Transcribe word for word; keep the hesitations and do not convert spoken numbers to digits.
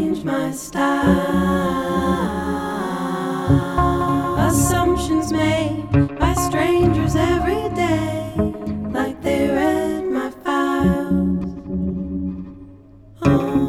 change my style. Assumptions made by strangers every day, like they read my files. Oh.